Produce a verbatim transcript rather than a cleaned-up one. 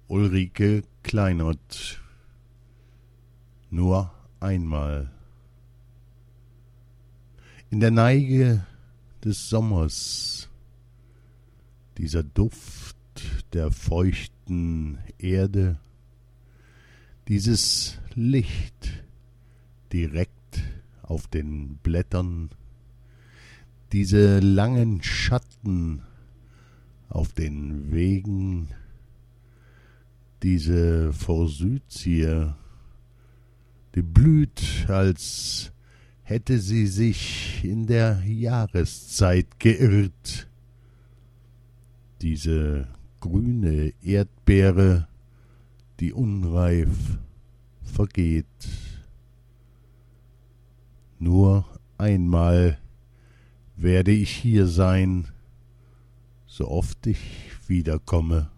Ulrike Kleinert. Nur einmal. In der Neige des Sommers, dieser Duft der feuchten Erde, dieses Licht direkt auf den Blättern, diese langen Schatten auf den Wegen, diese Forsythie, die blüht, als hätte sie sich in der Jahreszeit geirrt. Diese grüne Erdbeere, die unreif vergeht. Nur einmal werde ich hier sein, so oft ich wiederkomme.